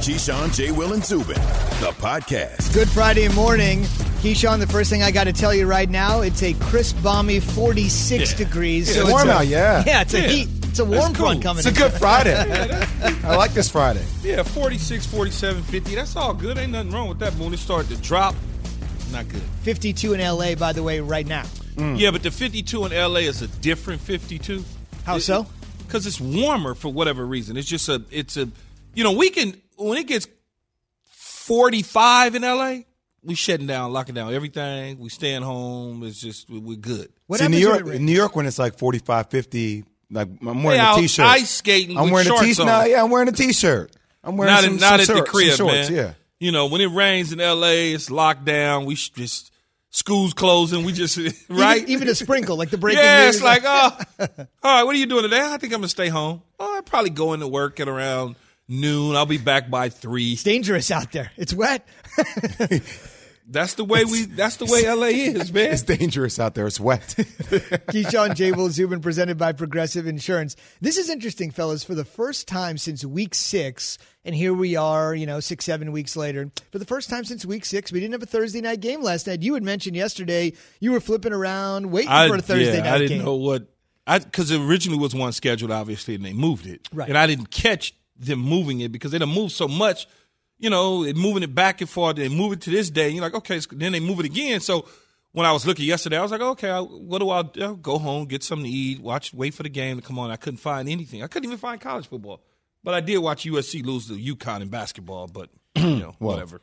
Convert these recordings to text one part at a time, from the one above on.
Keyshawn, J. Will, and Zubin, the podcast. Good Friday morning. Keyshawn, the first thing I got to tell you right now, it's a crisp, balmy 46 degrees. It's warm out, Yeah, it's a heat. It's a warm front coming in. It's a good Friday. I like this Friday. Yeah, 46, 47, 50. That's all good. Ain't nothing wrong with that. But when it started to drop, not good. 52 in L.A., by the way, right now. Yeah, but the 52 in L.A. is a different 52. How so? Because it's warmer for whatever reason. It's just when it gets 45 in L.A., we shutting down, locking down everything. We staying home. It's just, we're good. See, New York, when it's like 45, 50, like I'm wearing a T-shirt. Ice skating I'm with wearing shorts on. I'm wearing a T-shirt. I'm wearing not at the crib, shorts, man. Yeah. You know, when it rains in L.A., it's locked down. We just, school's closing. We just, right? Even a sprinkle, like the breaking news. Yeah, it's like, all right, what are you doing today? I think I'm going to stay home. I'll probably go into work at around noon. I'll be back by 3. It's dangerous out there. It's wet. That's the way LA is, man. It's dangerous out there. It's wet. Keyshawn, J. Will, Zubin, presented by Progressive Insurance. This is interesting, fellas. For the first time since week 6, and here we are, 6-7 weeks later. For the first time since week 6, we didn't have a Thursday night game last night. You had mentioned yesterday you were flipping around, waiting for a Thursday night game. I didn't know what because it originally was one scheduled, obviously, and they moved it. Right. And I didn't catch them moving it because they done moved so much. Moving it back and forth, they move it to this day. And you're like, okay, then they move it again. So when I was looking yesterday, I was like, okay, what do I do? I'll go home, get something to eat, wait for the game to come on. I couldn't find anything. I couldn't even find college football. But I did watch USC lose to UConn in basketball, but, whatever.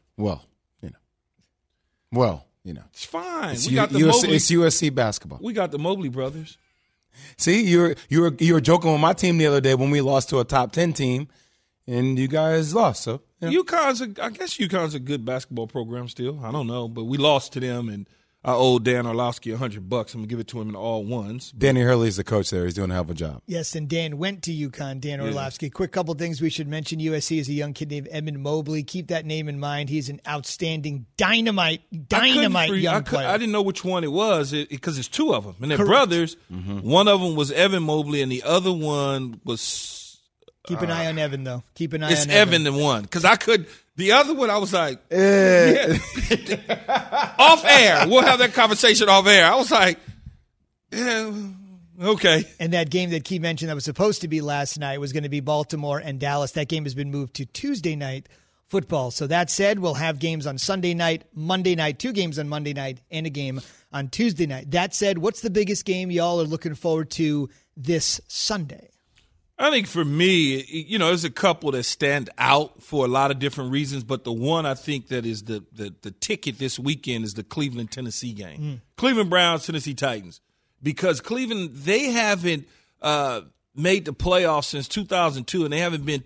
It's fine. It's we got the Mobley. It's USC basketball. We got the Mobley brothers. See, you were joking with my team the other day when we lost to a top 10 team, and you guys lost, so. Yeah. I guess UConn's a good basketball program still. I don't know, but we lost to them, and I owe Dan Orlovsky $100. I'm gonna give it to him in all ones. Danny Hurley's the coach there. He's doing a hell of a job. Yes, and Dan went to UConn. Dan Orlovsky. Quick couple things we should mention. USC is a young kid named Evan Mobley. Keep that name in mind. He's an outstanding dynamite young player. I didn't know which one it was because it's two of them, and they're brothers. Mm-hmm. One of them was Evan Mobley, and the other one was. Keep an eye on Evan, though. Keep an eye on Evan. It's Evan the one. Because the other one, I was like, off air. We'll have that conversation off air. I was like, yeah, okay. And that game that Key mentioned that was supposed to be last night was going to be Baltimore and Dallas. That game has been moved to Tuesday night football. So that said, we'll have games on Sunday night, Monday night, 2 games on Monday night, and a game on Tuesday night. That said, what's the biggest game y'all are looking forward to this Sunday? I think for me, there's a couple that stand out for a lot of different reasons, but the one I think that is the ticket this weekend is the Cleveland-Tennessee game. Cleveland Browns, Tennessee Titans. Because Cleveland, they haven't made the playoffs since 2002, and they haven't been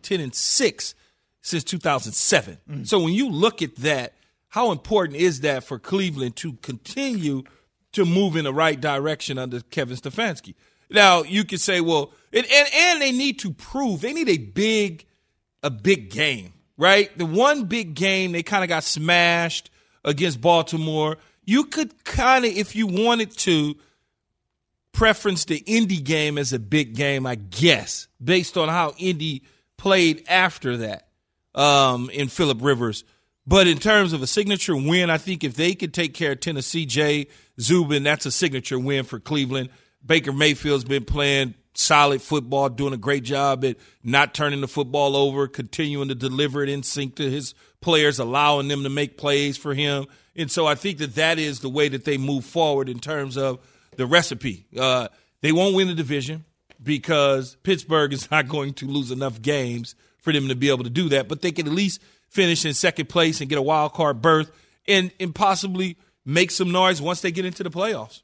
10-6 since 2007. So when you look at that, how important is that for Cleveland to continue to move in the right direction under Kevin Stefanski? Now, you could say, well, and they need to prove, they need a big game, right? The one big game, they kind of got smashed against Baltimore. You could kind of, if you wanted to, preference the Indy game as a big game, I guess, based on how Indy played after that in Phillip Rivers. But in terms of a signature win, I think if they could take care of Tennessee, Jay Zubin, that's a signature win for Cleveland. Baker Mayfield's been playing solid football, doing a great job at not turning the football over, continuing to deliver it in sync to his players, allowing them to make plays for him. And so I think that is the way that they move forward in terms of the recipe. They won't win the division because Pittsburgh is not going to lose enough games for them to be able to do that, but they can at least finish in second place and get a wild card berth and possibly make some noise once they get into the playoffs.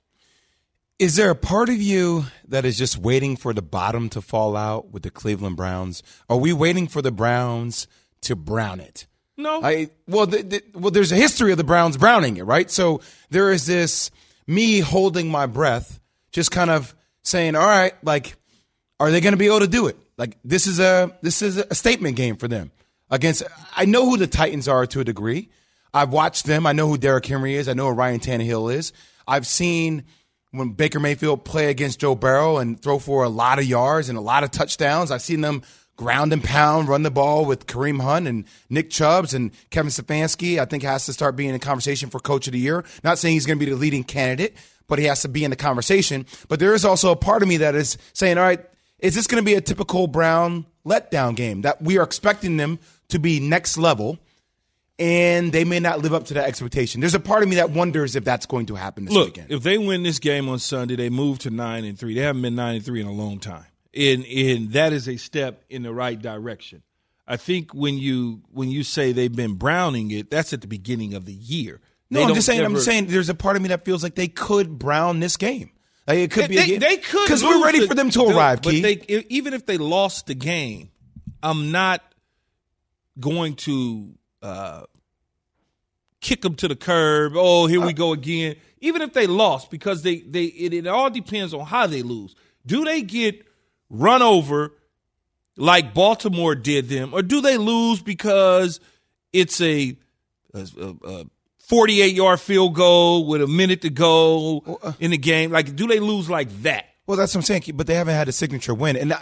Is there a part of you that is just waiting for the bottom to fall out with the Cleveland Browns? Are we waiting for the Browns to brown it? No. Well, there's a history of the Browns browning it, right? So there is this me holding my breath, just kind of saying, all right, like, are they going to be able to do it? Like, this is a statement game for them against. I know who the Titans are to a degree. I've watched them. I know who Derrick Henry is. I know who Ryan Tannehill is. I've seen when Baker Mayfield play against Joe Burrow and throw for a lot of yards and a lot of touchdowns. I've seen them ground and pound, run the ball with Kareem Hunt and Nick Chubbs and Kevin Stefanski, I think has to start being in conversation for Coach of the Year. Not saying he's going to be the leading candidate, but he has to be in the conversation. But there is also a part of me that is saying, all right, is this going to be a typical Brown letdown game that we are expecting them to be next level, and they may not live up to that expectation? There's a part of me that wonders if that's going to happen this weekend. If they win this game on Sunday, they move to 9-3. They haven't been 9-3 in a long time. And that is a step in the right direction. I think when you say they've been browning it, that's at the beginning of the year. I'm just saying there's a part of me that feels like they could brown this game. Like it could be they could, because we're ready for them to arrive. But even if they lost the game, I'm not going to kick them to the curb. Oh, here we go again. Even if they lost, because it all depends on how they lose. Do they get run over like Baltimore did them, or do they lose because it's a 48-yard field goal with a minute to go in the game? Like, do they lose like that? Well, that's what I'm saying. But they haven't had a signature win, and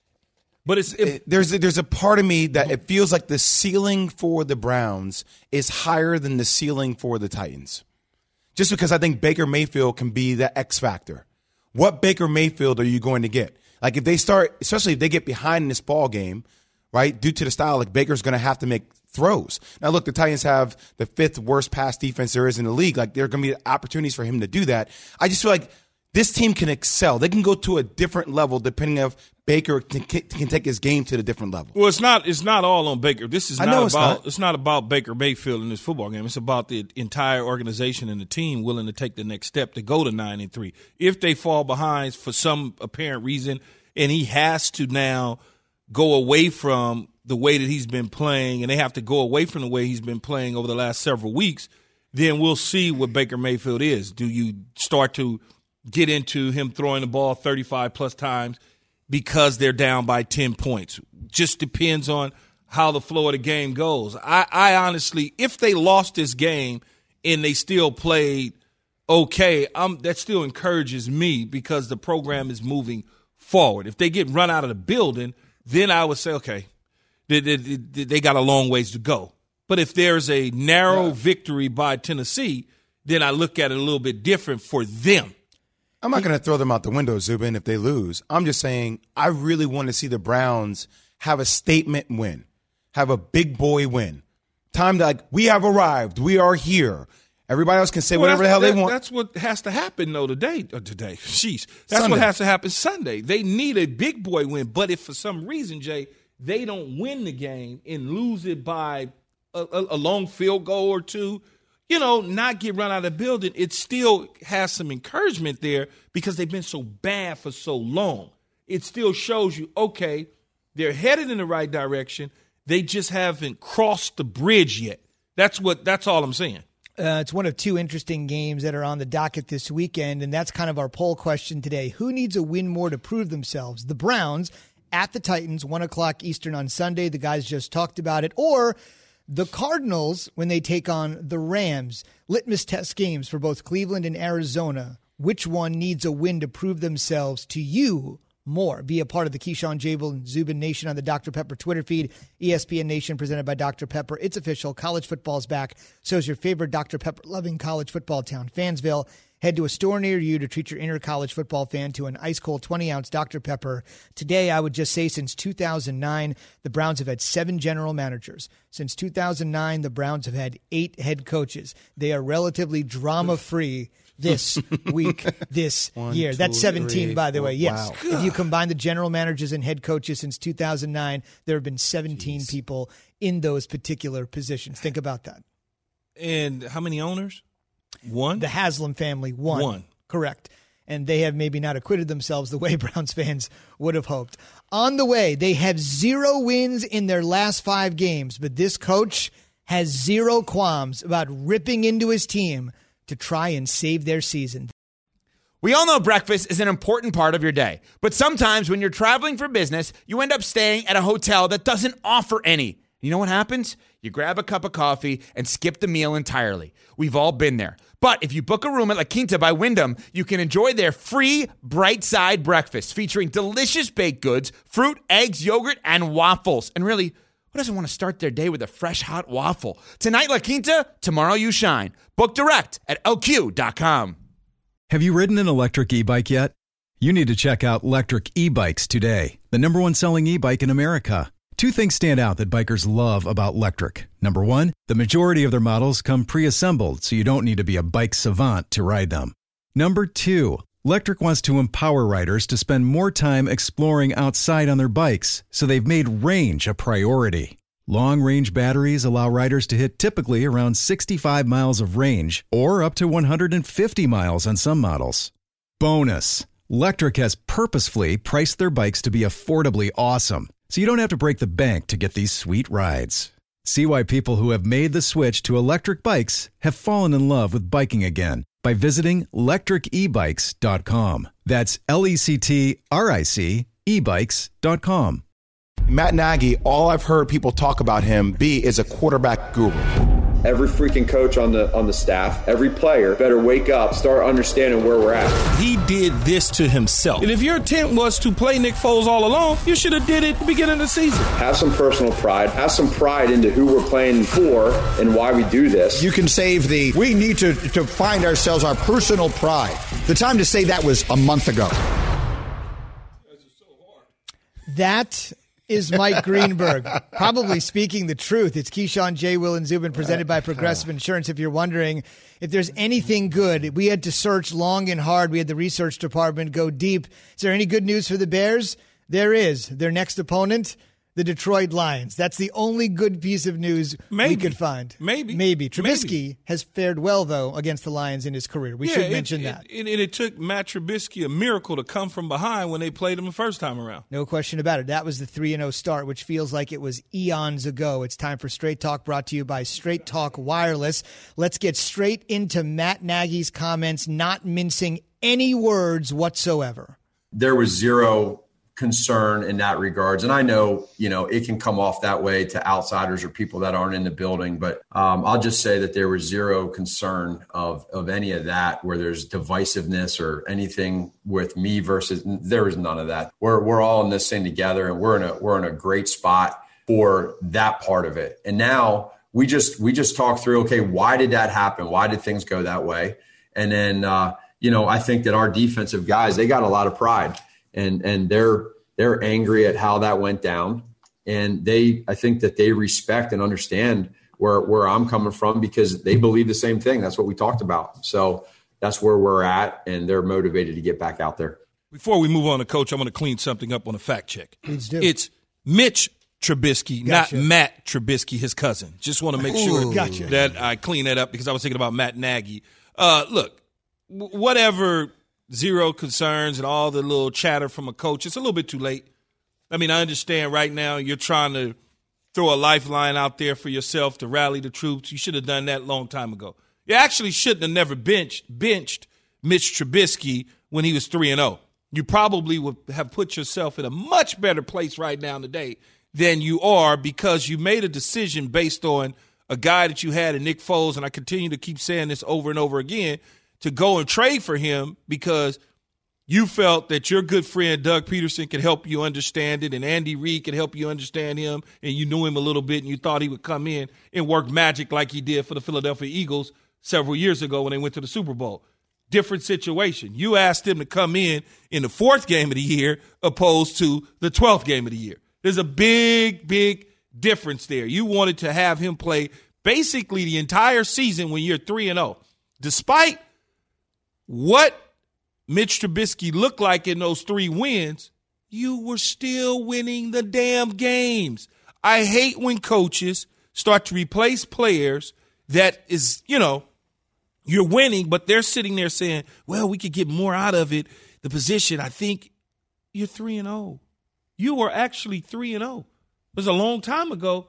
there's a part of me that it feels like the ceiling for the Browns is higher than the ceiling for the Titans, just because I think Baker Mayfield can be the X factor. What Baker Mayfield are you going to get? Like if they start, especially if they get behind in this ball game, right, due to the style, like Baker's going to have to make throws. Now, look, the Titans have the 5th worst pass defense there is in the league. Like there are going to be opportunities for him to do that. I just feel like this team can excel. They can go to a different level depending if Baker can take his game to the different level. Well, it's not all on Baker. This is it's not about Baker Mayfield in this football game. It's about the entire organization and the team willing to take the next step to go to 9-3. If they fall behind for some apparent reason and he has to now go away from the way that he's been playing and they have to go away from the way he's been playing over the last several weeks, then we'll see what Baker Mayfield is. Do you start to get into him throwing the ball 35-plus times because they're down by 10 points? Just depends on how the flow of the game goes. I honestly, if they lost this game and they still played okay, that still encourages me because the program is moving forward. If they get run out of the building, then I would say, okay, they got a long ways to go. But if there's a narrow victory by Tennessee, then I look at it a little bit different for them. I'm not going to throw them out the window, Zubin, if they lose. I'm just saying I really want to see the Browns have a statement win, have a big boy win. Time to, we have arrived. We are here. Everybody else can say whatever the hell they want. That's what has to happen, though, today. Jeez. That's Sunday. What has to happen Sunday. They need a big boy win. But if for some reason, Jay, they don't win the game and lose it by a long field goal or two, not get run out of the building, it still has some encouragement there because they've been so bad for so long. It still shows you, okay, they're headed in the right direction. They just haven't crossed the bridge yet. That's all I'm saying. It's one of 2 interesting games that are on the docket this weekend, and that's kind of our poll question today. Who needs a win more to prove themselves? The Browns at the Titans, 1 o'clock Eastern on Sunday. The guys just talked about it. Or the Cardinals when they take on the Rams. Litmus test games for both Cleveland and Arizona. Which one needs a win to prove themselves to you more? Be a part of the Keyshawn, Jabel, and Zubin Nation on the Dr. Pepper Twitter feed. ESPN Nation presented by Dr. Pepper. It's official. College football's back. So is your favorite Dr. Pepper-loving college football town, Fansville. Head to a store near you to treat your inner college football fan to an ice-cold 20-ounce Dr. Pepper. Today, I would just say since 2009, the Browns have had 7 general managers. Since 2009, the Browns have had 8 head coaches. They are relatively drama-free this week, this year. That's 17, by the way. Yes. Wow. If you combine the general managers and head coaches since 2009, there have been 17 people in those particular positions. Think about that. And how many owners? 1? The Haslam family, 1. Correct. And they have maybe not acquitted themselves the way Browns fans would have hoped. On the way, they have 0 wins in their last 5 games, but this coach has 0 qualms about ripping into his team to try and save their season. We all know breakfast is an important part of your day, but sometimes when you're traveling for business, you end up staying at a hotel that doesn't offer any. You know what happens? You grab a cup of coffee and skip the meal entirely. We've all been there. But if you book a room at La Quinta by Wyndham, you can enjoy their free Bright Side breakfast featuring delicious baked goods, fruit, eggs, yogurt, and waffles. And really, who doesn't want to start their day with a fresh, hot waffle? Tonight, La Quinta, tomorrow you shine. Book direct at lq.com. Have you ridden an electric e-bike yet? You need to check out Lectric E-Bikes today, the #1 selling e-bike in America. Two things stand out that bikers love about Lectric. Number one, the majority of their models come pre-assembled, so you don't need to be a bike savant to ride them. Number two, Lectric wants to empower riders to spend more time exploring outside on their bikes, so they've made range a priority. Long-range batteries allow riders to hit typically around 65 miles of range, or up to 150 miles on some models. Bonus, Lectric has purposefully priced their bikes to be affordably awesome, so you don't have to break the bank to get these sweet rides. See why people who have made the switch to electric bikes have fallen in love with biking again by visiting lectricebikes.com. That's LECTRIC ebikes.com. Matt Nagy, all I've heard people talk about him is a quarterback guru. Every freaking coach on the staff, every player better wake up, start understanding where we're at. He did this to himself. And if your intent was to play Nick Foles all along, you should have did it at the beginning of the season. Have some personal pride. Have some pride into who we're playing for and why we do this. You can save we need to find ourselves our personal pride. The time to say that was a month ago. That is Mike Greenberg, probably speaking the truth. It's Keyshawn, J. Will, and Zubin, presented by Progressive Insurance. If you're wondering if there's anything good, we had to search long and hard. We had the research department go deep. Is there any good news for the Bears? There is. Their next opponent, the Detroit Lions. That's the only good piece of news we could find. Maybe. Trubisky has fared well, though, against the Lions in his career. We should mention that. And it took Matt Trubisky a miracle to come from behind when they played him the first time around. No question about it. That was the 3-0 start, which feels like it was eons ago. It's time for Straight Talk, brought to you by Straight Talk Wireless. Let's get straight into Matt Nagy's comments, not mincing any words whatsoever. There was zero concern in that regards. And I know, it can come off that way to outsiders or people that aren't in the building, but I'll just say that there was zero concern of any of that, where there's divisiveness or anything with me versus, there was none of that. We're all in this thing together, and we're in a great spot for that part of it. And now we just talk through, okay, why did that happen? Why did things go that way? And then, I think that our defensive guys, they got a lot of pride. And they're angry at how that went down. And I think that they respect and understand where I'm coming from, because they believe the same thing. That's what we talked about. So that's where we're at, and they're motivated to get back out there. Before we move on to Coach, I'm going to clean something up on a fact check. Please do. It's Mitch Trubisky, not Matt Trubisky, his cousin. Just want to make sure that I clean that up, because I was thinking about Matt Nagy. Look, whatever zero concerns and all the little chatter from a coach, it's a little bit too late. I mean, I understand right now you're trying to throw a lifeline out there for yourself to rally the troops. You should have done that a long time ago. You actually shouldn't have never benched Mitch Trubisky when he was 3-0. You probably would have put yourself in a much better place right now today than you are, because you made a decision based on a guy that you had in Nick Foles, and I continue to keep saying this over and over again, to go and trade for him because you felt that your good friend Doug Peterson could help you understand it, and Andy Reid could help you understand him, and you knew him a little bit, and you thought he would come in and work magic like he did for the Philadelphia Eagles several years ago when they went to the Super Bowl. Different situation. You asked him to come in the fourth game of the year opposed to the 12th game of the year. There's a big, big difference there. You wanted to have him play basically the entire season when you're 3-0. Despite what Mitch Trubisky looked like in those 3 wins, you were still winning the damn games. I hate when coaches start to replace players that is, you're winning, but they're sitting there saying, well, we could get more out of it. The position, I think you're 3-0. You were actually 3-0. It was a long time ago.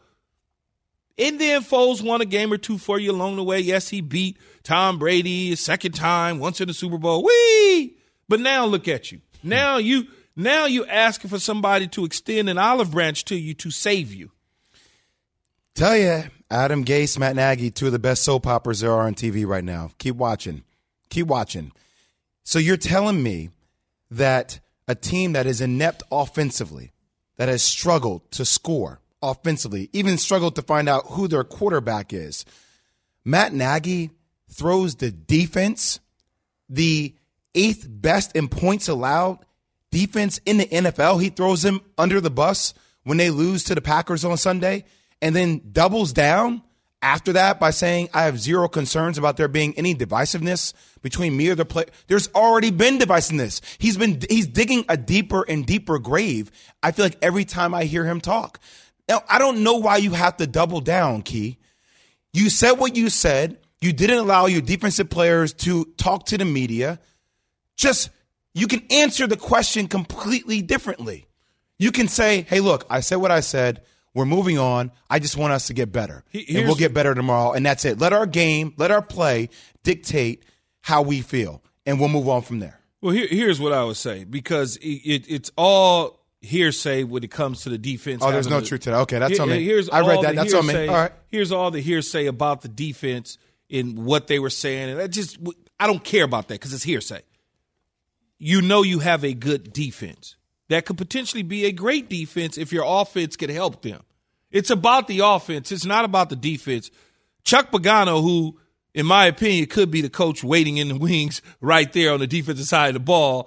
And then Foles won a game or two for you along the way. Yes, he beat Tom Brady a second time, once in the Super Bowl. Whee! But now look at you. Now you asking for somebody to extend an olive branch to you to save you. Tell you, Adam Gase, Matt Nagy, two of the best soap operas there are on TV right now. Keep watching. Keep watching. So you're telling me that a team that is inept offensively, that has struggled to score offensively, even struggled to find out who their quarterback is, Matt Nagy throws the defense, the 8th best in points allowed defense in the NFL. He throws them under the bus when they lose to the Packers on Sunday, and then doubles down after that by saying, I have zero concerns about there being any divisiveness between me or the player. There's already been divisiveness. He's digging a deeper and deeper grave, I feel like, every time I hear him talk. Now, I don't know why you have to double down, Key. You said what you said. You didn't allow your defensive players to talk to the media. You can answer the question completely differently. You can say, hey, look, I said what I said. We're moving on. I just want us to get better. And we'll get better tomorrow. And that's it. Let our game, let our play dictate how we feel. And we'll move on from there. Well, here's what I would say, because it's all hearsay when it comes to the defense. Oh, there's no truth to that. Okay, that's on me. I read that. That's on me. All right. Here's all the hearsay about the defense in what they were saying. And I don't care about that because it's hearsay. You know you have a good defense. That could potentially be a great defense if your offense could help them. It's about the offense. It's not about the defense. Chuck Pagano, who, in my opinion, could be the coach waiting in the wings right there on the defensive side of the ball,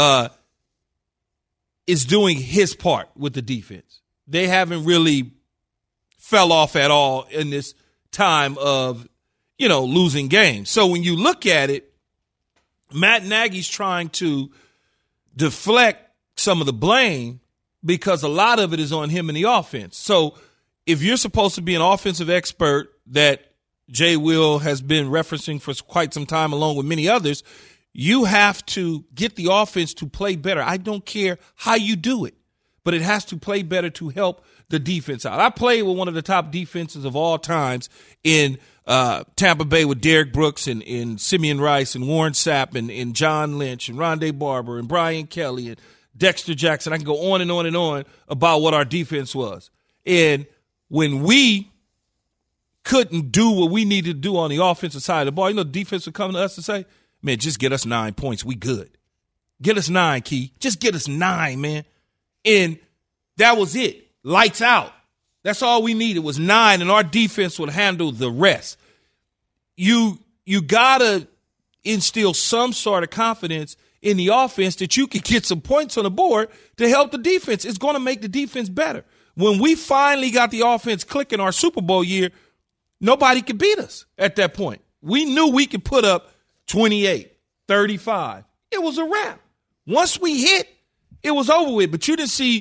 is doing his part with the defense. They haven't really fell off at all in this time of, losing games. So when you look at it, Matt Nagy's trying to deflect some of the blame because a lot of it is on him in the offense. So if you're supposed to be an offensive expert that Jay Will has been referencing for quite some time along with many others, you have to get the offense to play better. I don't care how you do it, but it has to play better to help the defense out. I played with one of the top defenses of all times in Tampa Bay with Derek Brooks and Simeon Rice and Warren Sapp and John Lynch and Rondé Barber and Brian Kelly and Dexter Jackson. I can go on and on and on about what our defense was. And when we couldn't do what we needed to do on the offensive side of the ball, the defense would come to us and say, man, just get us 9 points. We good. Get us 9, Key. Just get us 9, man. And that was it. Lights out. That's all we needed was 9, and our defense would handle the rest. You got to instill some sort of confidence in the offense that you can get some points on the board to help the defense. It's going to make the defense better. When we finally got the offense clicking our Super Bowl year, nobody could beat us at that point. We knew we could put up 28, 35. It was a wrap. Once we hit, it was over with. But you didn't see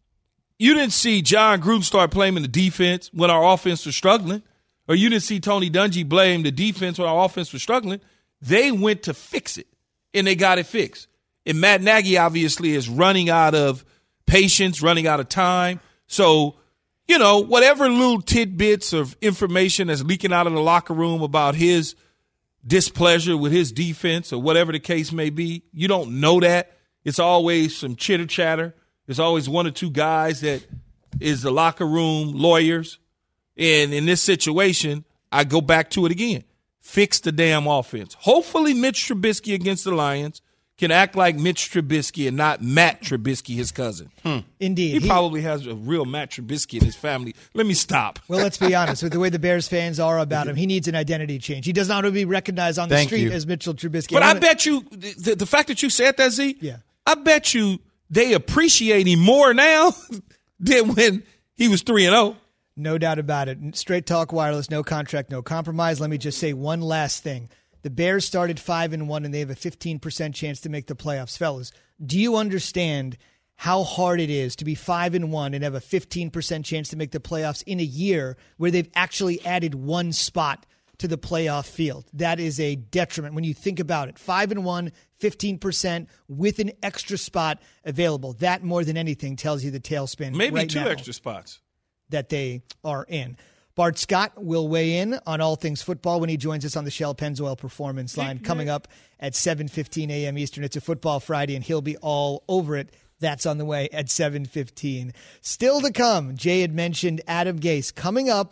John Gruden start blaming the defense when our offense was struggling, or you didn't see Tony Dungy blame the defense when our offense was struggling. They went to fix it, and they got it fixed. And Matt Nagy obviously is running out of patience, running out of time. So, whatever little tidbits of information that's leaking out of the locker room about his displeasure with his defense or whatever the case may be, you don't know that. It's always some chitter chatter. There's always one or two guys that is the locker room lawyers. And in this situation, I go back to it again. Fix the damn offense. Hopefully Mitch Trubisky against the Lions can act like Mitch Trubisky and not Matt Trubisky, his cousin. Indeed. He probably has a real Matt Trubisky in his family. Let me stop. Well, let's be honest. With the way the Bears fans are about him, he needs an identity change. He does not want to be recognized on the street as Mitchell Trubisky. But I bet you, the fact that you said that, Z, yeah. I bet you they appreciate him more now than when he was 3-0. No doubt about it. Straight Talk Wireless, no contract, no compromise. Let me just say one last thing. The Bears started 5-1, and they have a 15% chance to make the playoffs. Fellas, do you understand how hard it is to be 5-1 and have a 15% chance to make the playoffs in a year where they've actually added one spot to the playoff field? That is a detriment when you think about it. 5-1, 15% with an extra spot available. That more than anything tells you the tailspin. Maybe right 2 now extra spots that they are in. Bart Scott will weigh in on all things football when he joins us on the Shell Pennzoil Performance Line coming up at 7:15 a.m. Eastern. It's a Football Friday, and he'll be all over it. That's on the way at 7:15. Still to come, Jay had mentioned Adam Gase. Coming up,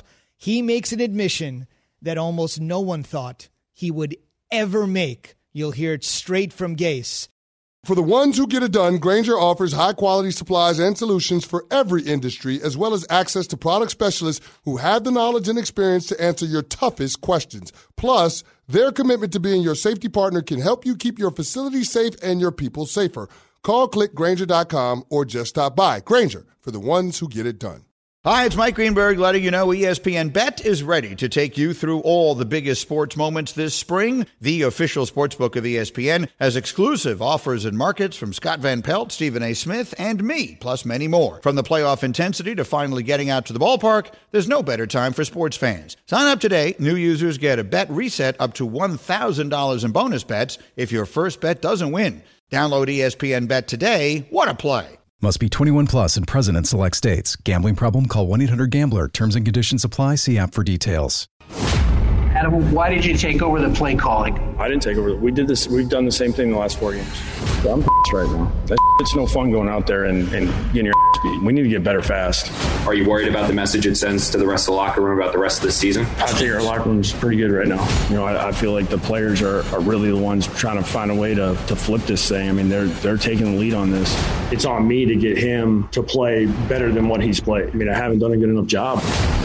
he makes an admission that almost no one thought he would ever make. You'll hear it straight from Gase. For the ones who get it done, Grainger offers high-quality supplies and solutions for every industry, as well as access to product specialists who have the knowledge and experience to answer your toughest questions. Plus, their commitment to being your safety partner can help you keep your facility safe and your people safer. Call, click Grainger.com, or just stop by. Grainger, for the ones who get it done. Hi, it's Mike Greenberg letting you know ESPN Bet is ready to take you through all the biggest sports moments this spring. The official sportsbook of ESPN has exclusive offers and markets from Scott Van Pelt, Stephen A. Smith, and me, plus many more. From the playoff intensity to finally getting out to the ballpark, there's no better time for sports fans. Sign up today. New users get a bet reset up to $1,000 in bonus bets if your first bet doesn't win. Download ESPN Bet today. What a play. Must be 21 plus and present in select states. Gambling problem? Call 1-800-GAMBLER. Terms and conditions apply. See app for details. Adam, why did you take over the play calling? I didn't take over. We did this. We've done the same thing the last 4 games. I'm right now. It's no fun going out there and getting your beat. We need to get better fast. Are you worried about the message it sends to the rest of the locker room about the rest of the season? I think our locker room's pretty good right now. You know, I feel like the players are really the ones trying to find a way to flip this thing. I mean, they're taking the lead on this. It's on me to get him to play better than what he's played. I mean, I haven't done a good enough job.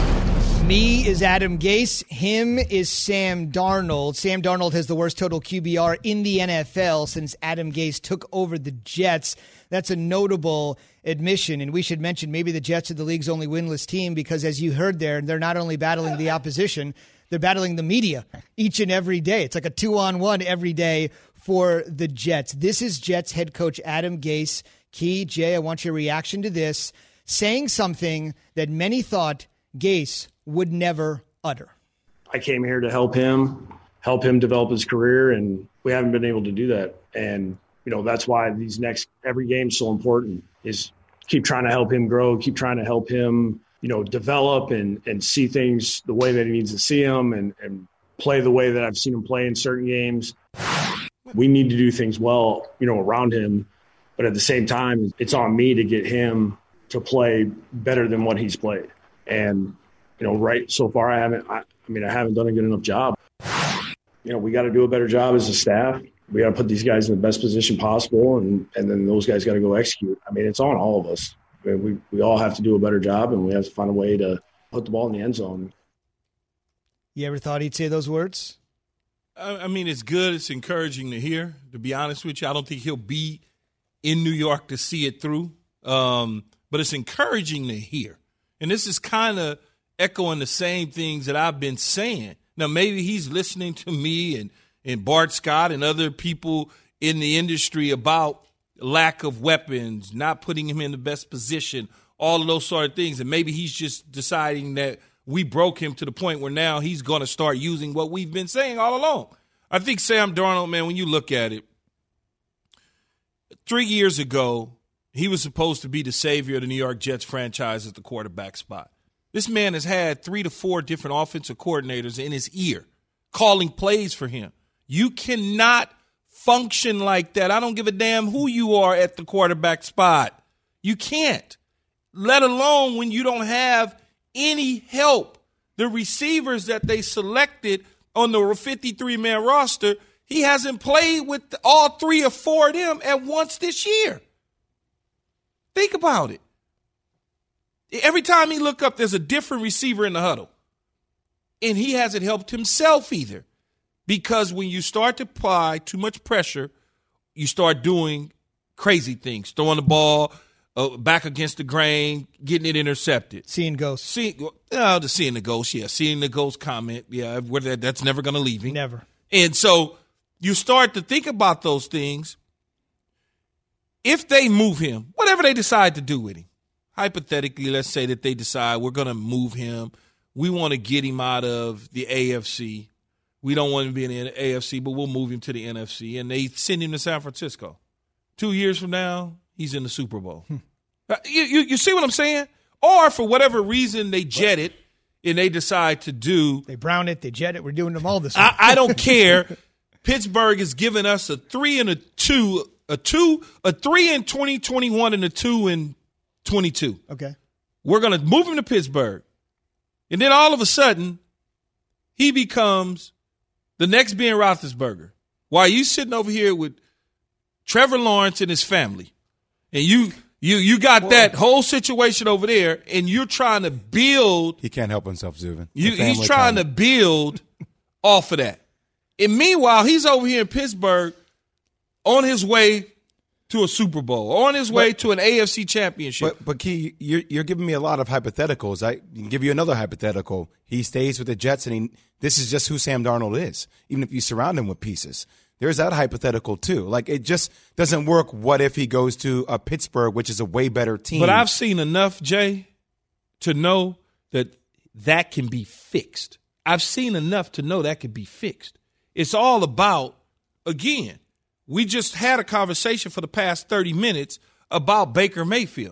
Me is Adam Gase. Him is Sam Darnold. Sam Darnold has the worst total QBR in the NFL since Adam Gase took over the Jets. That's a notable admission, and we should mention maybe the Jets are the league's only winless team because, as you heard there, they're not only battling the opposition, they're battling the media each and every day. It's like a 2-on-1 every day for the Jets. This is Jets head coach Adam Gase. Key, Jay, I want your reaction to this, saying something that many thought Gase would never utter. I came here to help him develop his career, and we haven't been able to do that. And, you know, that's why every game is so important, is keep trying to help him grow, keep trying to help him, you know, develop and see things the way that he needs to see them and play the way that I've seen him play in certain games. We need to do things well, you know, around him. But at the same time, it's on me to get him to play better than what he's played. And, you know, right so far, I haven't done a good enough job. You know, we got to do a better job as a staff. We got to put these guys in the best position possible, and then those guys got to go execute. I mean, it's on all of us. I mean, we all have to do a better job, and we have to find a way to put the ball in the end zone. You ever thought he'd say those words? I mean, it's good. It's encouraging to hear, to be honest with you. I don't think he'll be in New York to see it through, but it's encouraging to hear. And this is kind of echoing the same things that I've been saying. Now, maybe he's listening to me and Bart Scott and other people in the industry about lack of weapons, not putting him in the best position, all of those sort of things. And maybe he's just deciding that we broke him to the point where now he's going to start using what we've been saying all along. I think Sam Darnold, man, when you look at it, 3 years ago, he was supposed to be the savior of the New York Jets franchise at the quarterback spot. This man has had 3 to 4 different offensive coordinators in his ear calling plays for him. You cannot function like that. I don't give a damn who you are at the quarterback spot. You can't, let alone when you don't have any help. The receivers that they selected on the 53-man roster, he hasn't played with all 3 or 4 of them at once this year. Think about it. Every time he look up, there's a different receiver in the huddle. And he hasn't helped himself either. Because when you start to apply too much pressure, you start doing crazy things. Throwing the ball back against the grain, getting it intercepted. Seeing ghosts. Seeing the ghost, yeah. Seeing the ghost comment, yeah. That's never going to leave him. Never. And so you start to think about those things. If they move him, whatever they decide to do with him, hypothetically, let's say that they decide we're going to move him. We want to get him out of the AFC. We don't want him to be in the AFC, but we'll move him to the NFC. And they send him to San Francisco. 2 years from now, he's in the Super Bowl. You see what I'm saying? Or for whatever reason, they jet it and they decide to do. They brown it, they jet it. We're doing them all this week. I don't care. Pittsburgh has given us a 3 and a 2, a 3 in 2021 and a 2 in 22. Okay. We're going to move him to Pittsburgh. And then all of a sudden, he becomes the next Ben Roethlisberger. While you sitting over here with Trevor Lawrence and his family, and you got that whole situation over there, and you're trying to build. He can't help himself, Zubin. He's trying to build off of that. And meanwhile, he's over here in Pittsburgh on his way to a Super Bowl, on his way to an AFC championship. But Key, you're giving me a lot of hypotheticals. I can give you another hypothetical. He stays with the Jets, and this is just who Sam Darnold is, even if you surround him with pieces. There's that hypothetical, too. Like, it just doesn't work. What if he goes to a Pittsburgh, which is a way better team? But I've seen enough, Jay, to know that can be fixed. I've seen enough to know that can be fixed. It's all about, again, we just had a conversation for the past 30 minutes about Baker Mayfield.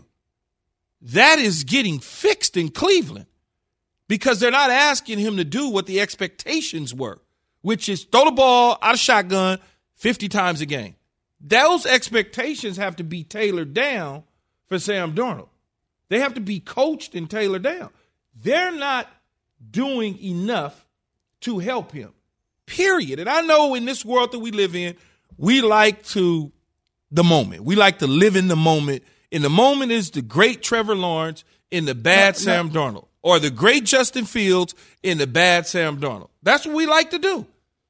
That is getting fixed in Cleveland because they're not asking him to do what the expectations were, which is throw the ball out of shotgun 50 times a game. Those expectations have to be tailored down for Sam Darnold. They have to be coached and tailored down. They're not doing enough to help him, period. And I know in this world that we live in, we like the moment. We like to live in the moment. And the moment is the great Trevor Lawrence and the bad Sam Darnold, or the great Justin Fields and the bad Sam Darnold. That's what we like to do.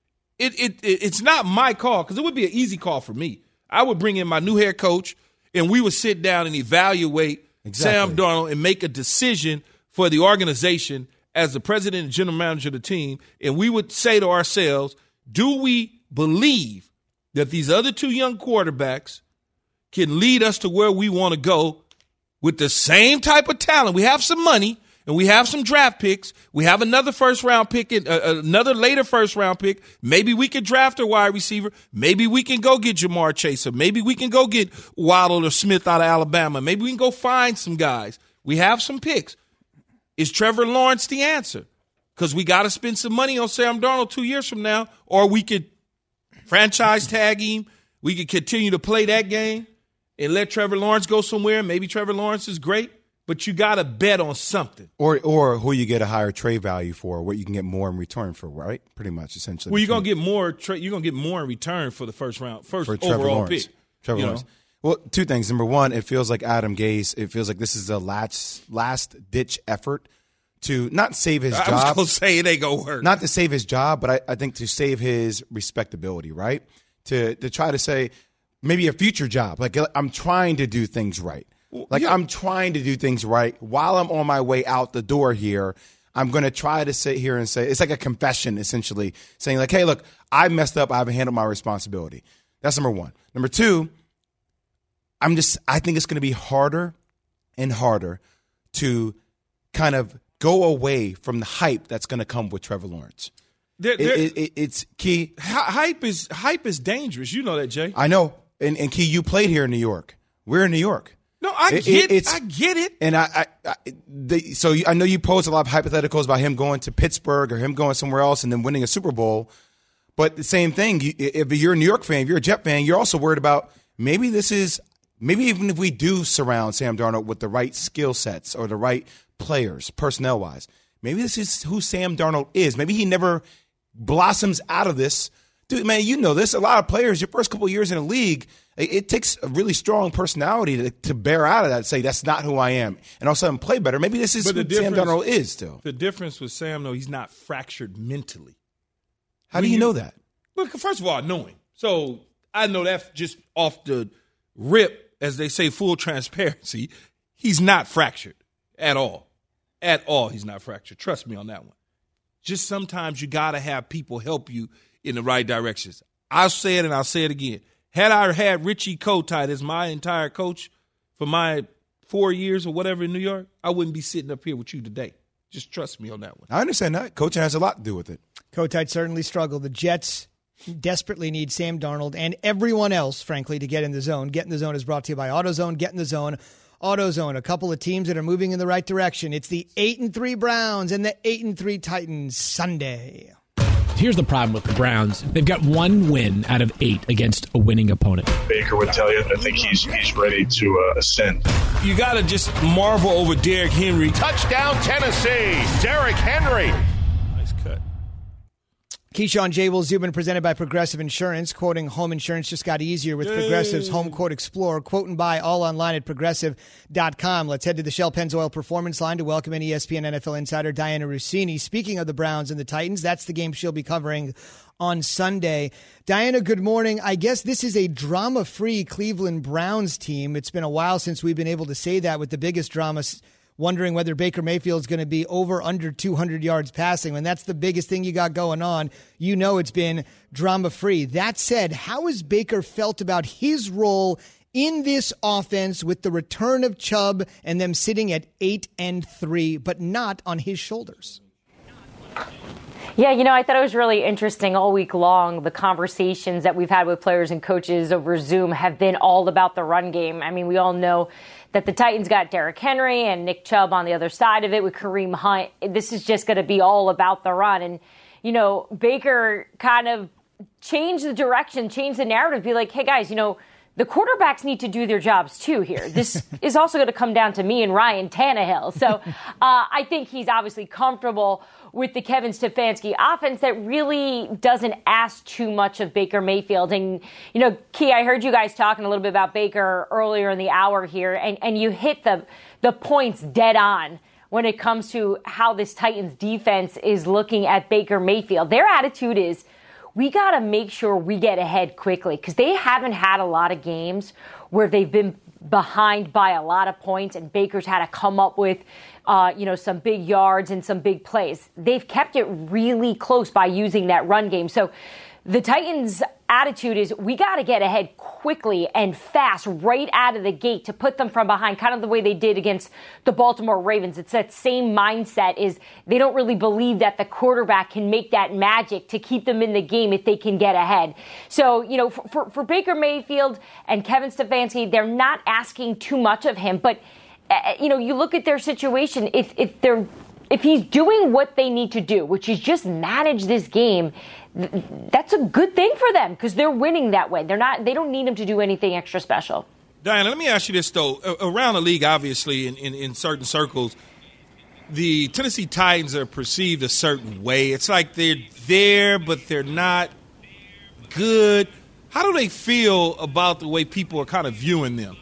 It's not my call because it would be an easy call for me. I would bring in my new head coach, and we would sit down and evaluate Sam Darnold and make a decision for the organization as the president and general manager of the team, and we would say to ourselves, do we believe that these other two young quarterbacks can lead us to where we want to go with the same type of talent? We have some money, and we have some draft picks. We have another first-round pick, another later first-round pick. Maybe we could draft a wide receiver. Maybe we can go get Jamar Chase. Or maybe we can go get Waddle or Smith out of Alabama. Maybe we can go find some guys. We have some picks. Is Trevor Lawrence the answer? Because we got to spend some money on Sam Darnold 2 years from now, or we could franchise tag him. We could continue to play that game and let Trevor Lawrence go somewhere. Maybe Trevor Lawrence is great, but you got to bet on something. Or who you get a higher trade value for, what you can get more in return for, right? Pretty much, essentially. Well, you're gonna get more. You're gonna get more in return for the first overall pick. Trevor Lawrence. Well, two things. Number one, it feels like Adam Gase. It feels like this is a last-ditch effort to not save his job. I was going to say it ain't going to work. Not to save his job, but I think to save his respectability, right? To try to say maybe a future job. Like, I'm trying to do things right. I'm trying to do things right. While I'm on my way out the door here, I'm going to try to sit here and say, it's like a confession, essentially, saying like, hey, look, I messed up. I haven't handled my responsibility. That's number one. Number two, I think it's going to be harder and harder to kind of go away from the hype that's going to come with Trevor Lawrence. It's Key. Hype is dangerous. You know that, Jay. I know. And Key, you played here in New York. We're in New York. No, I get it. And I know you posed a lot of hypotheticals about him going to Pittsburgh or him going somewhere else and then winning a Super Bowl. But the same thing, if you're a New York fan, if you're a Jet fan, you're also worried about maybe even if we do surround Sam Darnold with the right skill sets or the right players, personnel-wise, maybe this is who Sam Darnold is. Maybe he never blossoms out of this. Dude, man, you know this. A lot of players, your first couple of years in the league, it takes a really strong personality to bear out of that and say, that's not who I am, and all of a sudden play better. Maybe this is who Sam Darnold is still. The difference with Sam, though, he's not fractured mentally. How do you know that? Well, first of all, I know him. So I know that just off the rip. As they say, full transparency, he's not fractured at all. At all, he's not fractured. Trust me on that one. Just sometimes you got to have people help you in the right directions. I'll say it and I'll say it again. Had I had Richie Kotite as my entire coach for my 4 years or whatever in New York, I wouldn't be sitting up here with you today. Just trust me on that one. I understand that. Coaching has a lot to do with it. Kotite certainly struggled. The Jets desperately need Sam Darnold and everyone else, frankly, to get in the zone. Get in the Zone is brought to you by AutoZone. Get in the Zone. AutoZone, a couple of teams that are moving in the right direction. It's the 8-3 Browns and the 8-3 Titans Sunday. Here's the problem with the Browns. They've got 1 win out of 8 against a winning opponent. Baker would tell you, I think he's ready to ascend. You got to just marvel over Derrick Henry. Touchdown, Tennessee. Derrick Henry. Nice cut. Keyshawn, J. Will, Zubin, presented by Progressive Insurance. Quoting home insurance just got easier with Progressive's Home Quote Explorer. Quote and buy all online at Progressive.com. Let's head to the Shell Pennzoil Performance Line to welcome in ESPN NFL insider Diana Russini. Speaking of the Browns and the Titans, that's the game she'll be covering on Sunday. Diana, good morning. I guess this is a drama-free Cleveland Browns team. It's been a while since we've been able to say that, with the biggest drama wondering whether Baker Mayfield's going to be over under 200 yards passing. When that's the biggest thing you got going on, you know it's been drama-free. That said, how has Baker felt about his role in this offense with the return of Chubb and them sitting at 8-3, but not on his shoulders? Yeah, I thought it was really interesting all week long. The conversations that we've had with players and coaches over Zoom have been all about the run game. I mean, we all know that the Titans got Derrick Henry and Nick Chubb on the other side of it with Kareem Hunt. This is just going to be all about the run. And, Baker kind of changed the direction, changed the narrative, be like, hey, guys, the quarterbacks need to do their jobs, too, here. This is also going to come down to me and Ryan Tannehill. So I think he's obviously comfortable with the Kevin Stefanski offense that really doesn't ask too much of Baker Mayfield. And, Key, I heard you guys talking a little bit about Baker earlier in the hour here, and you hit the points dead on when it comes to how this Titans defense is looking at Baker Mayfield. Their attitude is, we got to make sure we get ahead quickly, because they haven't had a lot of games where they've been behind by a lot of points and Baker's had to come up with, some big yards and some big plays. They've kept it really close by using that run game. So the Titans' attitude is, we got to get ahead quickly and fast right out of the gate to put them from behind, kind of the way they did against the Baltimore Ravens. It's that same mindset, is they don't really believe that the quarterback can make that magic to keep them in the game if they can get ahead. So, for Baker Mayfield and Kevin Stefanski, they're not asking too much of him. But, you look at their situation, if he's doing what they need to do, which is just manage this game, that's a good thing for them, because they're winning that way. They don't need him to do anything extra special. Diana, let me ask you this, though. Around the league, obviously, in certain circles, the Tennessee Titans are perceived a certain way. It's like they're there, but they're not good. How do they feel about the way people are kind of viewing them?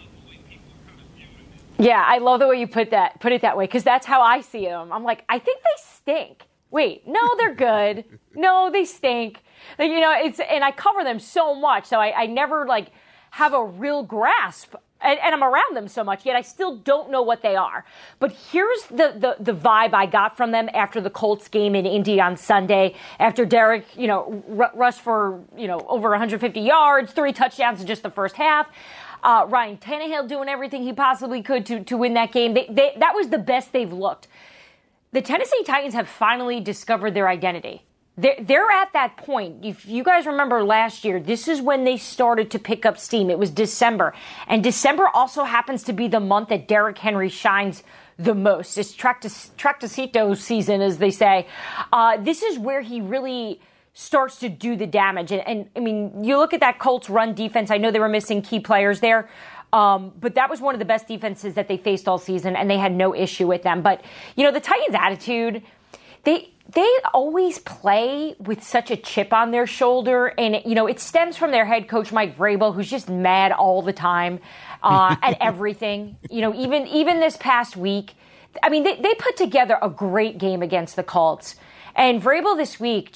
Yeah, I love the way you put it that way, because that's how I see them. I'm like, I think they stink. Wait, no, they're good. No, they stink. And I cover them so much, so I never have a real grasp. And I'm around them so much, yet I still don't know what they are. But here's the vibe I got from them after the Colts game in Indy on Sunday, after Derek, rushed for, over 150 yards, 3 touchdowns in just the first half. Ryan Tannehill doing everything he possibly could to win that game. That was the best they've looked. The Tennessee Titans have finally discovered their identity. They're at that point. If you guys remember last year, this is when they started to pick up steam. It was December. And December also happens to be the month that Derrick Henry shines the most. It's Tractosito season, as they say. This is where he really starts to do the damage. And I mean, you look at that Colts run defense. I know they were missing key players there. But that was one of the best defenses that they faced all season, and they had no issue with them. But, the Titans' attitude, they always play with such a chip on their shoulder. And, it stems from their head coach, Mike Vrabel, who's just mad all the time at everything. Even this past week, I mean, they put together a great game against the Colts. And Vrabel this week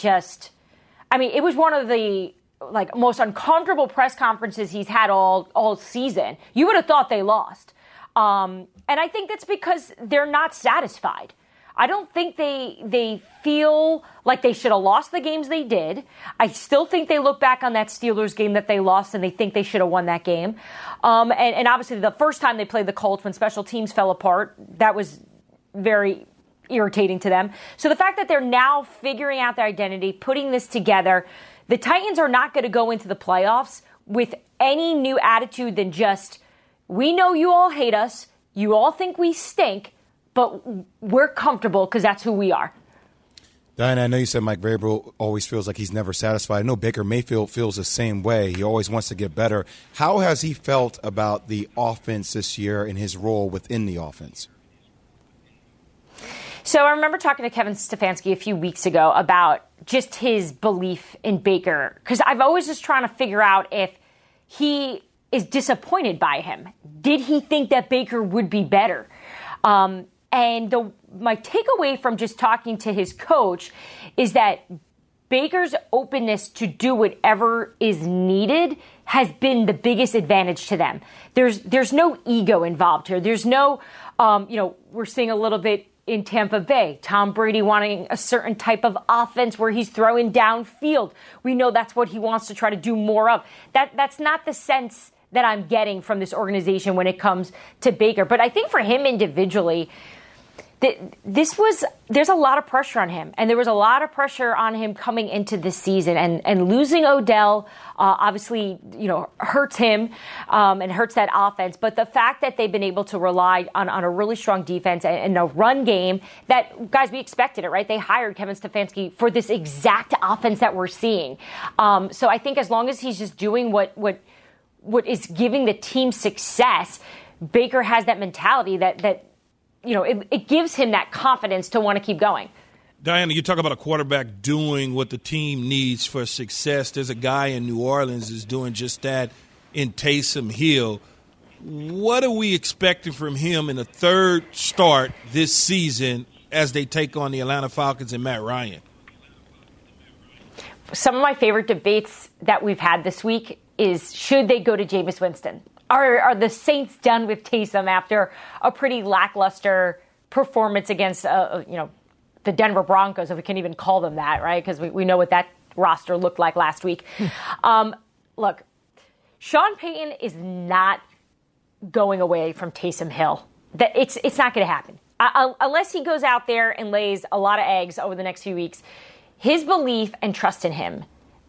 it was one of the most uncomfortable press conferences he's had all season. You would have thought they lost. And I think that's because they're not satisfied. I don't think they feel like they should have lost the games they did. I still think they look back on that Steelers game that they lost and they think they should have won that game. And obviously the first time they played the Colts when special teams fell apart, that was very irritating to them. So the fact that they're now figuring out their identity, putting this together, the Titans are not going to go into the playoffs with any new attitude than just, we know you all hate us, you all think we stink, but we're comfortable because that's who we are. Diana, I know you said Mike Vrabel always feels like he's never satisfied. I know Baker Mayfield feels the same way. He always wants to get better. How has he felt about the offense this year and his role within the offense? So I remember talking to Kevin Stefanski a few weeks ago about just his belief in Baker, because I've always just trying to figure out if he is disappointed by him. Did he think that Baker would be better? My takeaway from just talking to his coach is that Baker's openness to do whatever is needed has been the biggest advantage to them. There's no ego involved here. There's no, we're seeing a little bit in Tampa Bay, Tom Brady wanting a certain type of offense where he's throwing downfield. We know that's what he wants to try to do more of. That's not the sense that I'm getting from this organization when it comes to Baker. But I think for him individually, there's a lot of pressure on him, and there was a lot of pressure on him coming into this season, and losing Odell obviously hurts him and hurts that offense. But the fact that they've been able to rely on a really strong defense and a run game that, guys, we expected it, right? They hired Kevin Stefanski for this exact offense that we're seeing. So I think as long as he's just doing what is giving the team success, Baker has that mentality that it gives him that confidence to want to keep going. Diana, you talk about a quarterback doing what the team needs for success. There's a guy in New Orleans who's doing just that in Taysom Hill. What are we expecting from him in the third start this season as they take on the Atlanta Falcons and Matt Ryan? Some of my favorite debates that we've had this week is, should they go to Jameis Winston? Are the Saints done with Taysom after a pretty lackluster performance against, the Denver Broncos, if we can even call them that, right? Because we know what that roster looked like last week. Look, Sean Payton is not going away from Taysom Hill. It's not going to happen. Unless he goes out there and lays a lot of eggs over the next few weeks, his belief and trust in him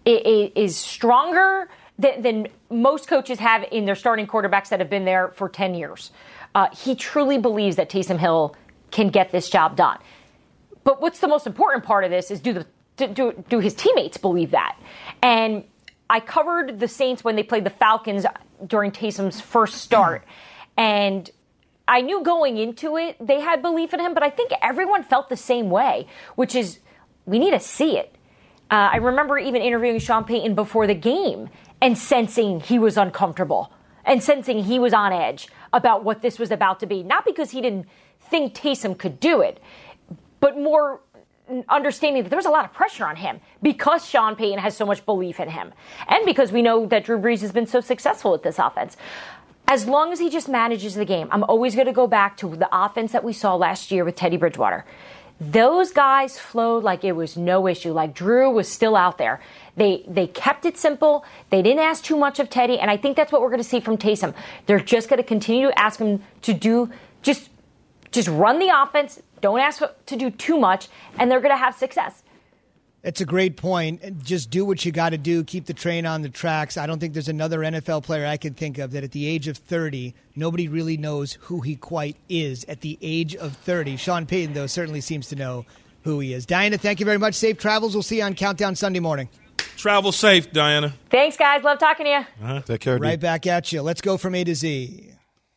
is stronger than most coaches have in their starting quarterbacks that have been there for 10 years. He truly believes that Taysom Hill can get this job done. But what's the most important part of this is do his teammates believe that? And I covered the Saints when they played the Falcons during Taysom's first start. And I knew going into it, they had belief in him, but I think everyone felt the same way, which is we need to see it. I remember even interviewing Sean Payton before the game and sensing he was uncomfortable and sensing he was on edge about what this was about to be. Not because he didn't think Taysom could do it, but more understanding that there was a lot of pressure on him because Sean Payton has so much belief in him. And because we know that Drew Brees has been so successful with this offense. As long as he just manages the game, I'm always going to go back to the offense that we saw last year with Teddy Bridgewater. Those guys flowed like it was no issue, like Drew was still out there. They kept it simple. They didn't ask too much of Teddy, and I think that's what we're going to see from Taysom. They're just going to continue to ask him to do just run the offense, don't ask to do too much, and they're going to have success. It's a great point. Just do what you got to do. Keep the train on the tracks. I don't think there's another NFL player I can think of that at the age of 30, nobody really knows who he quite is at the age of 30. Sean Payton, though, certainly seems to know who he is. Diana, thank you very much. Safe travels. We'll see you on Countdown Sunday morning. Travel safe, Diana. Thanks, guys. Love talking to you. Take care, Right back at you. Let's go from A to Z.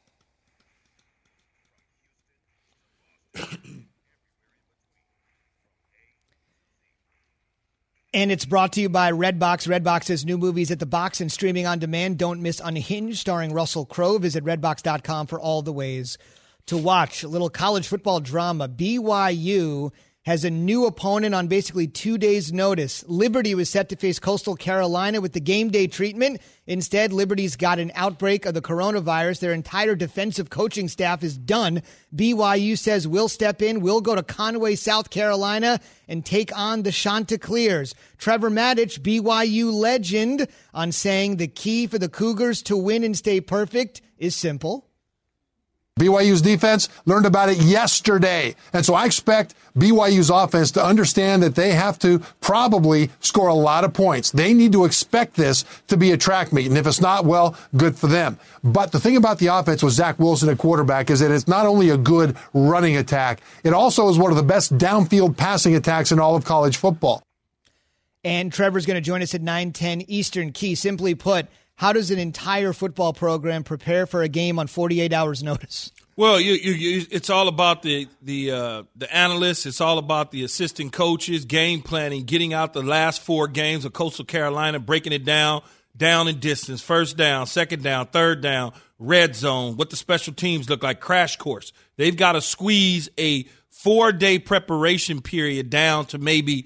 And it's brought to you by Redbox. Redbox has new movies at the box and streaming on demand. Don't miss Unhinged, starring Russell Crowe. Visit redbox.com for all the ways to watch. A little college football drama. BYU has a new opponent on basically 2 days' notice. Liberty was set to face Coastal Carolina with the game day treatment. Instead, Liberty's got an outbreak of the coronavirus. Their entire defensive coaching staff is done. BYU says we'll step in. We'll go to Conway, South Carolina, and take on the Chanticleers. Trevor Maddich, BYU legend, on saying the key for the Cougars to win and stay perfect is simple. BYU's defense learned about it yesterday. And so I expect BYU's offense to understand that they have to probably score a lot of points. They need to expect this to be a track meet. And if it's not, well, good for them. But the thing about the offense with Zach Wilson at quarterback is that it's not only a good running attack, it also is one of the best downfield passing attacks in all of college football. And Trevor's going to join us at 9:10 Eastern. Key, simply put, how does an entire football program prepare for a game on 48 hours' notice? Well, it's all about the analysts. It's all about the assistant coaches, game planning, getting out the last 4 games of Coastal Carolina, breaking it down and distance, first down, second down, third down, red zone, what the special teams look like, crash course. They've got to squeeze a 4-day preparation period down to maybe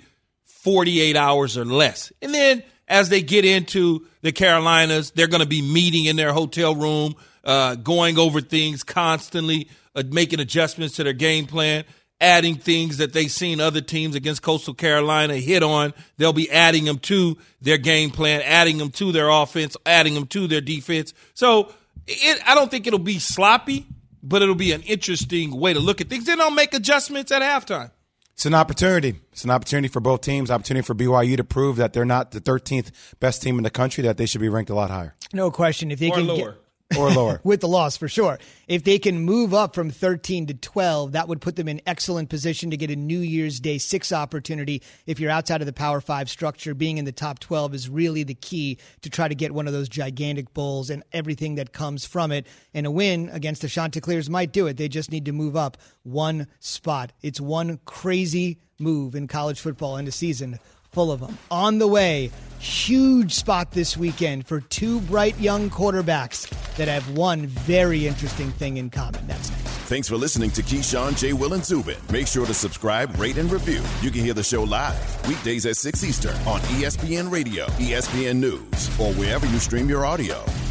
48 hours or less. And then as they get into the Carolinas, they're going to be meeting in their hotel room, going over things constantly, making adjustments to their game plan, adding things that they've seen other teams against Coastal Carolina hit on. They'll be adding them to their game plan, adding them to their offense, adding them to their defense. So I don't think it'll be sloppy, but it'll be an interesting way to look at things. Then they'll make adjustments at halftime. It's an opportunity. It's an opportunity for both teams, opportunity for BYU to prove that they're not the 13th best team in the country, that they should be ranked a lot higher. No question. If they or can lower. Or lower. With the loss, for sure. If they can move up from 13 to 12, that would put them in excellent position to get a New Year's Day 6 opportunity. If you're outside of the Power 5 structure, being in the top 12 is really the key to try to get one of those gigantic bowls and everything that comes from it. And a win against the Chanticleers might do it. They just need to move up one spot. It's one crazy move in college football in a season full of them. On the way, huge spot this weekend for 2 bright young quarterbacks that have one very interesting thing in common. That's next. Thanks for listening to Keyshawn, J. Will, and Zubin. Make sure to subscribe, rate, and review. You can hear the show live weekdays at 6 Eastern on ESPN Radio, ESPN News, or wherever you stream your audio.